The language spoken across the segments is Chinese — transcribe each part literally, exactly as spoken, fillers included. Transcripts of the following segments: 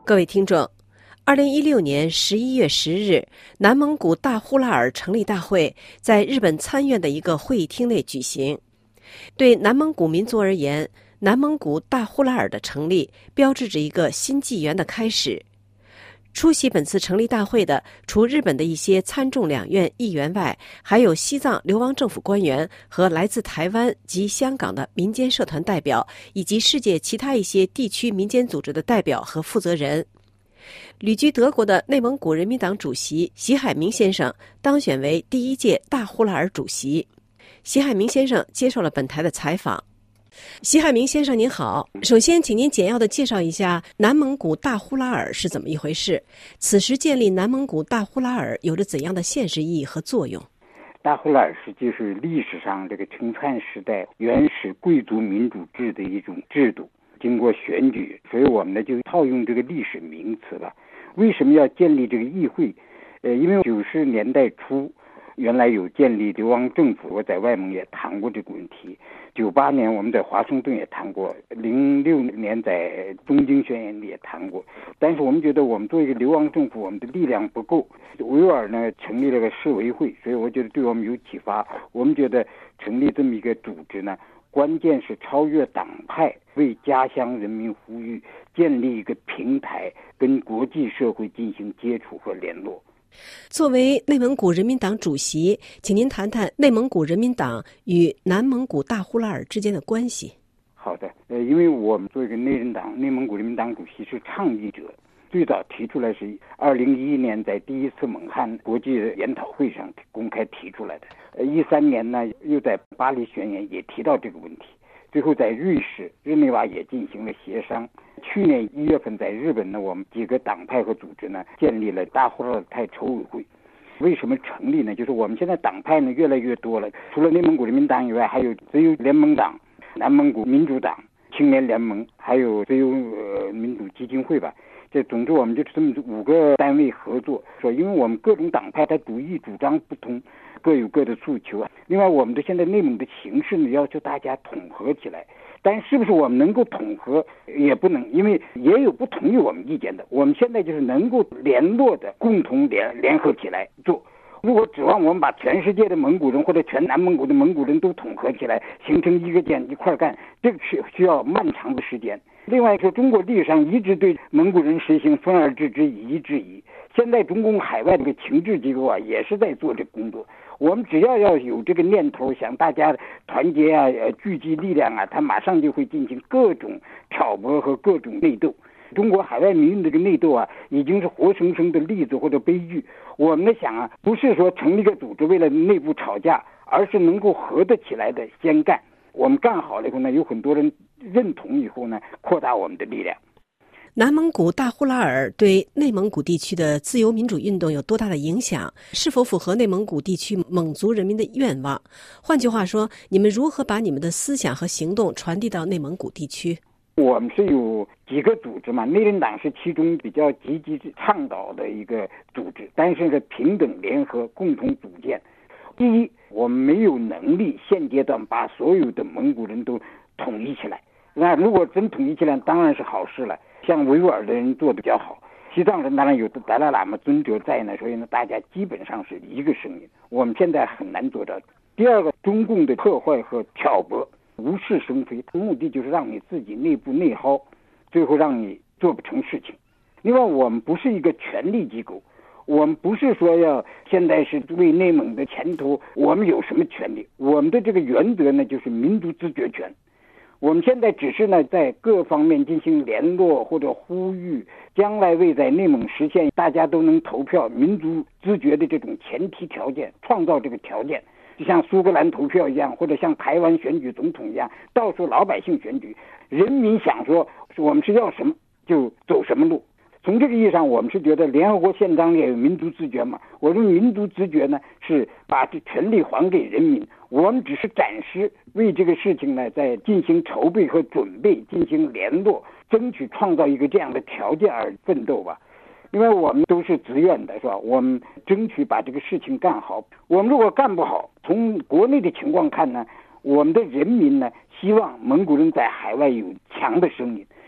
各位听众，二零一六年十一月十日，南蒙古大呼拉尔成立大会在日本参院的一个会议厅内举行。对南蒙古民族而言，南蒙古大呼拉尔的成立标志着一个新纪元的开始。出席本次成立大会的，除日本的一些参众两院议员外，还有西藏流亡政府官员和来自台湾及香港的民间社团代表，以及世界其他一些地区民间组织的代表和负责人。旅居德国的内蒙古人民党主席习海明先生当选为第一届大呼拉尔主席。习海明先生接受了本台的采访。习海明先生您好，首先请您简要的介绍一下南蒙古大呼拉尔是怎么一回事，此时建立南蒙古大呼拉尔有着怎样的现实意义和作用？ 大呼拉尔实际是历史上这个成汉时代原始贵族民主制的一种制度，经过选举，所以我们呢就套用这个历史名词了。为什么要建立这个议会？呃，因为九十年代初原来有建立流亡政府，我在外蒙也谈过这个问题。九八年我们在华盛顿也谈过，零六年在东京宣言里也谈过。但是我们觉得我们做一个流亡政府，我们的力量不够。维吾尔呢成立了个市委会，所以我觉得对我们有启发。我们觉得成立这么一个组织呢，关键是超越党派，为家乡人民呼吁，建立一个平台，跟国际社会进行接触和联络。 作为内蒙古人民党主席，请您谈谈内蒙古人民党与南蒙古大呼拉尔之间的关系。 好的，呃，因为我们做一个内人党，内蒙古人民党主席是倡议者，最早提出来是二零一一年在第一次蒙汉国际研讨会上公开提出来的。呃，一三年呢又在巴黎宣言也提到这个问题，最后在瑞士日内瓦也进行了协商。去年一月份在日本呢，我们几个党派和组织呢建立了大呼拉尔泰筹委会。为什么成立呢？就是我们现在党派呢越来越多了，除了内蒙古人民党以外，还有自由联盟党、南蒙古民主党、青年联盟，还有自由呃民主基金会吧。这总之我们就这么五个单位合作，说因为我们各种党派它主义主张不同，各有各的诉求啊。另外我们的现在内蒙的形势呢，要求大家统合起来，但是不是我们能够统合也不能，因为也有不同意我们意见的。我们现在就是能够联络的，共同联联合起来做。如果指望我们把全世界的蒙古人或者全南蒙古的蒙古人都统合起来，形成一个键一块干，这个是需要漫长的时间。另外说，中国历史上一直对蒙古人实行分而治之，以一制夷。现在中共海外这个情治机构啊，也是在做这个工作。我们只要要有这个念头，想大家团结啊，呃，聚集力量啊，他马上就会进行各种挑拨和各种内斗。中国海外民运的这个内斗啊，已经是活生生的例子或者悲剧。我们想啊，不是说成立一个组织为了内部吵架，而是能够合得起来的先干。我们干好了以后呢，有很多人认同以后呢，扩大我们的力量。 南蒙古大呼拉尔对内蒙古地区的自由民主运动有多大的影响？是否符合内蒙古地区蒙族人民的愿望？换句话说，你们如何把你们的思想和行动传递到内蒙古地区？ 我们是有几个组织嘛，内人党是其中比较积极倡导的一个组织，但是是平等联合共同组建。第一，我们没有能力现阶段把所有的蒙古人都统一起来，那如果真统一起来当然是好事了，像维吾尔的人做得比较好，西藏人当然有达赖喇嘛尊者在呢，所以呢大家基本上是一个声音，我们现在很难做到。第二个，中共的破坏和挑拨无事生非，目的就是让你自己内部内耗，最后让你做不成事情。另外，我们不是一个权力机构，我们不是说要现在是为内蒙的前途我们有什么权利，我们的这个原则呢就是民族自决权。我们现在只是呢在各方面进行联络或者呼吁，将来为在内蒙实现大家都能投票民族自决的这种前提条件，创造这个条件。就像苏格兰投票一样，或者像台湾选举总统一样，到时候老百姓选举，人民想说我们是要什么就走什么路。从这个意义上，我们是觉得联合国宪章也有民族自决嘛。我认为民族自决呢是把这权利还给人民，我们只是暂时为这个事情呢在进行筹备和准备，进行联络，争取创造一个这样的条件而奋斗吧。因为我们都是自愿的，是吧？我们争取把这个事情干好。我们如果干不好，从国内的情况看呢，我们的人民呢希望蒙古人在海外有强的声音，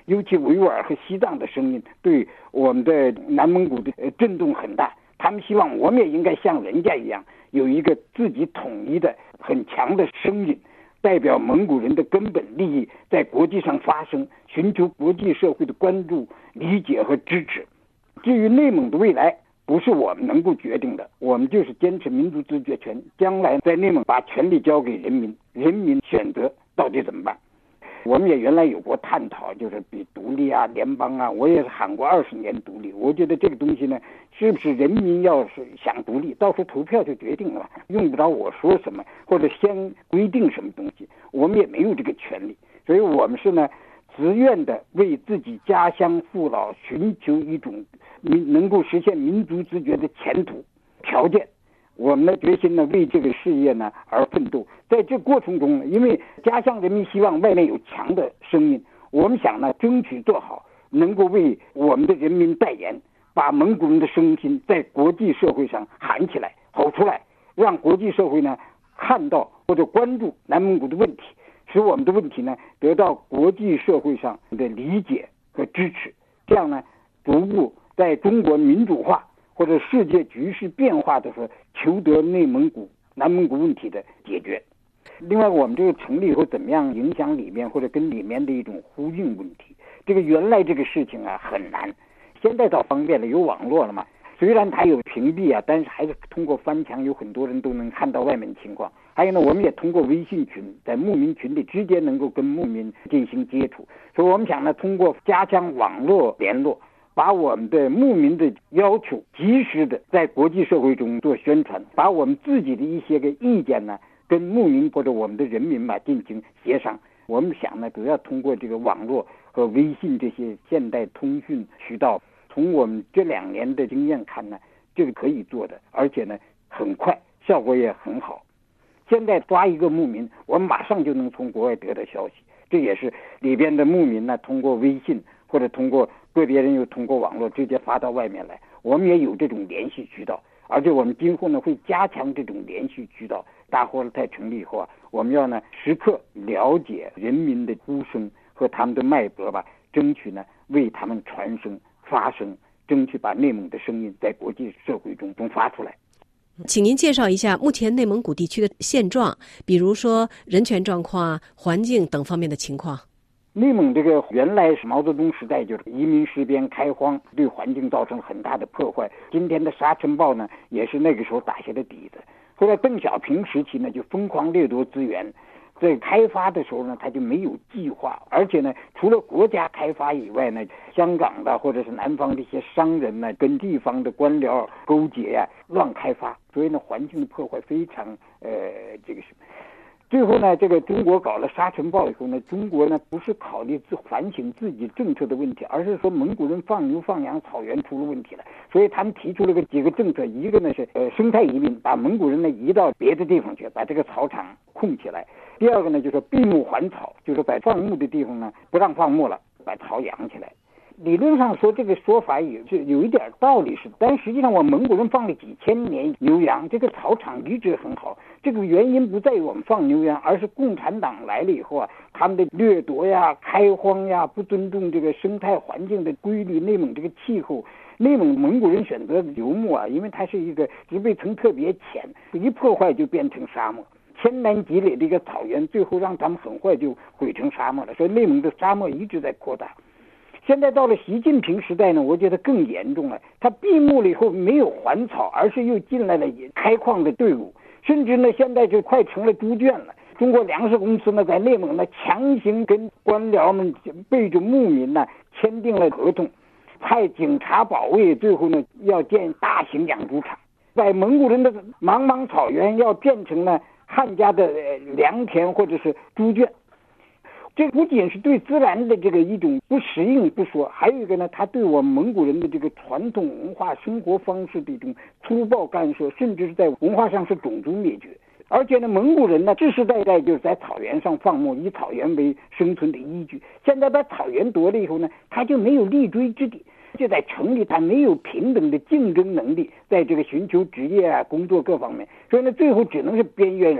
尤其维吾尔和西藏的声音对我们的南蒙古的震动很大。他们希望我们也应该像人家一样，有一个自己统一的很强的声音，代表蒙古人的根本利益，在国际上发声，寻求国际社会的关注、理解和支持。至于内蒙的未来，不是我们能够决定的，我们就是坚持民族自决权，将来在内蒙把权力交给人民，人民选择到底怎么办。我们也原来有过探讨，就是比独立啊、联邦啊，我也是喊过二十年独立。我觉得这个东西呢，是不是人民要是想独立，到时候投票就决定了，用不着我说什么或者先规定什么东西，我们也没有这个权利。所以我们是呢，自愿的为自己家乡父老寻求一种民能够实现民族自觉的前途条件。我们的决心呢，为这个事业呢而奋斗。在这过程中呢，因为家乡人民希望外面有强的声音，我们想呢，争取做好，能够为我们的人民代言，把蒙古人的声音在国际社会上喊起来、吼出来，让国际社会呢看到或者关注南蒙古的问题，使我们的问题呢得到国际社会上的理解和支持。这样呢，逐步在中国民主化或者世界局势变化的时候，求得内蒙古、南蒙古问题的解决。另外，我们这个成立以后怎么样影响里面或者跟里面的一种呼应问题，这个原来这个事情啊很难，现在倒方便了，有网络了嘛。虽然它有屏蔽啊，但是还是通过翻墙，有很多人都能看到外面情况。还有呢，我们也通过微信群，在牧民群里直接能够跟牧民进行接触。所以我们想呢，通过加强网络联络，把我们的牧民的要求及时的在国际社会中做宣传，把我们自己的一些个意见呢，跟牧民或者我们的人民嘛进行协商。我们想呢，主要通过这个网络和微信这些现代通讯渠道，从我们这两年的经验看呢，这个可以做的，而且呢很快，效果也很好。现在抓一个牧民，我们马上就能从国外得到消息，这也是里边的牧民呢，通过微信或者通过个别人又通过网络直接发到外面来，我们也有这种联系渠道，而且我们今后呢会加强这种联系渠道。大伙儿在成立以后啊，我们要呢时刻了解人民的呼声和他们的脉搏吧，争取呢为他们传声发声，争取把内蒙的声音在国际社会中中发出来。 请您介绍一下目前内蒙古地区的现状，比如说人权状况、环境等方面的情况。 内蒙这个原来是毛泽东时代就是移民失边开荒，对环境造成了很大的破坏。今天的沙尘暴呢，也是那个时候打下的底子。后来邓小平时期呢，就疯狂掠夺资源，在开发的时候呢，他就没有计划，而且呢，除了国家开发以外呢，香港的或者是南方的一些商人呢，跟地方的官僚勾结呀、啊，乱开发，所以呢，环境的破坏非常呃这个是。最后呢，这个中国搞了沙尘暴以后呢，中国呢不是考虑自反省自己政策的问题，而是说蒙古人放牛放羊，草原出了问题了，所以他们提出了个几个政策，一个呢是呃生态移民，把蒙古人呢移到别的地方去，把这个草场空起来；第二个呢就是闭牧还草，就是在放牧的地方呢不让放牧了，把草养起来。理论上说这个说法也是有一点道理是，但实际上我们蒙古人放了几千年牛羊，这个草场一直很好。这个原因不在于我们放牛羊，而是共产党来了以后啊，他们的掠夺呀、开荒呀，不尊重这个生态环境的规律。内蒙这个气候，内蒙蒙古人选择游牧啊，因为它是一个植被层特别浅，一破坏就变成沙漠。千南积累的一个草原，最后让他们很快就毁成沙漠了。所以内蒙的沙漠一直在扩大。现在到了习近平时代呢，我觉得更严重了。他闭牧了以后没有还草，而是又进来了开矿的队伍，甚至呢现在就快成了猪圈了。中国粮食公司呢在内蒙呢强行跟官僚们背着牧民呢签订了合同，派警察保卫，最后呢要建大型养猪场，在蒙古人的茫茫草原要变成了汉家的良田或者是猪圈。这不仅是对自然的这个一种不适应不说，还有一个呢，它对我们蒙古人的这个传统文化生活方式的一种粗暴干涉，甚至是在文化上是种族灭绝。而且呢，蒙古人呢世世代代就是在草原上放牧，以草原为生存的依据。现在把草原夺了以后呢，他就没有立锥之地，就在城里他没有平等的竞争能力，在这个寻求职业啊、工作各方面，所以呢，最后只能是边缘人。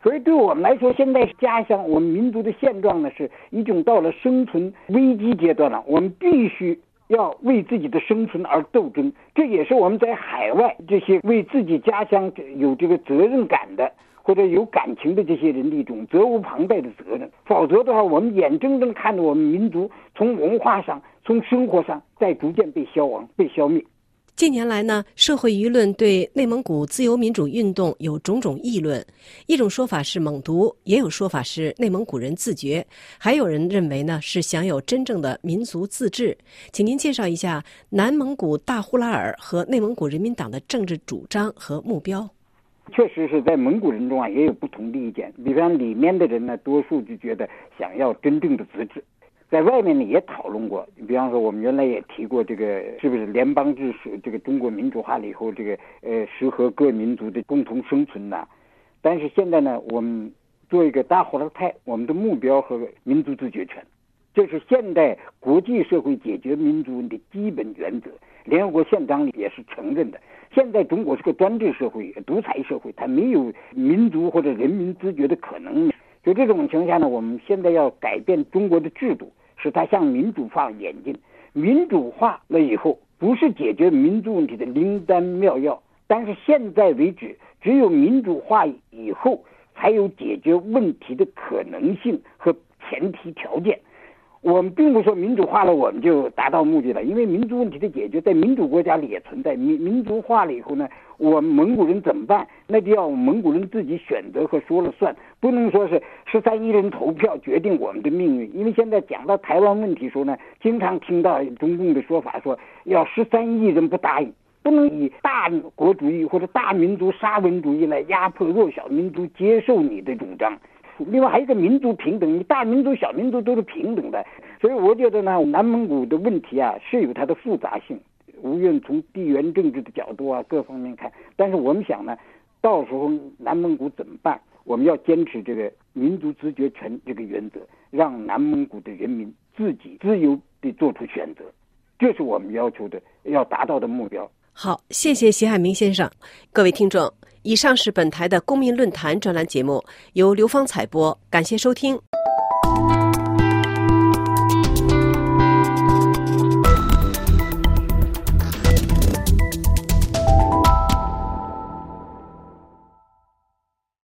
所以对我们来说，现在家乡我们民族的现状呢，是已经到了生存危机阶段了，我们必须要为自己的生存而斗争。这也是我们在海外这些为自己家乡有这个责任感的或者有感情的这些人的一种责无旁贷的责任。否则的话，我们眼睁睁看着我们民族从文化上从生活上在逐渐被消亡被消灭。 近年来呢，社会舆论对内蒙古自由民主运动有种种议论，一种说法是蒙独，也有说法是内蒙古人自觉，还有人认为呢是享有真正的民族自治。请您介绍一下南蒙古大呼拉尔和内蒙古人民党的政治主张和目标。 确实是在蒙古人中啊也有不同的意见，比方里面的人呢，多数就觉得想要真正的自治。在外面呢也讨论过，比方说我们原来也提过这个是不是联邦制是这个中国民主化了以后，这个呃适合各民族的共同生存呐。但是现在呢，我们做一个大呼拉泰，我们的目标和民族自决权，这是现代国际社会解决民族问题的基本原则，联合国宪章里也是承认的。现在中国是个专制社会、独裁社会，它没有民族或者人民自觉的可能。就这种情况下呢，我们现在要改变中国的制度，使它向民主化演进。民主化了以后，不是解决民族问题的灵丹妙药，但是现在为止，只有民主化以后，才有解决问题的可能性和前提条件。我们并不说民主化了我们就达到目的了，因为民族问题的解决在民主国家里也存在。民民族化了以后呢，我们蒙古人怎么办？那就要蒙古人自己选择和说了算，不能说是十三亿人投票决定我们的命运。因为现在讲到台湾问题时候呢，经常听到中共的说法说要十三亿人不答应，不能以大国主义或者大民族沙文主义来压迫弱小民族接受你的主张。另外还有一个民族平等，你大民族小民族都是平等的。所以我觉得呢，南蒙古的问题啊是有它的复杂性，无论从地缘政治的角度啊各方面看。但是我们想呢，到时候南蒙古怎么办？我们要坚持这个民族自决权这个原则，让南蒙古的人民自己自由地做出选择，这是我们要求的要达到的目标。 好，谢谢席海明先生。各位听众，以上是本台的公民论坛专栏节目，由刘芳采播，感谢收听。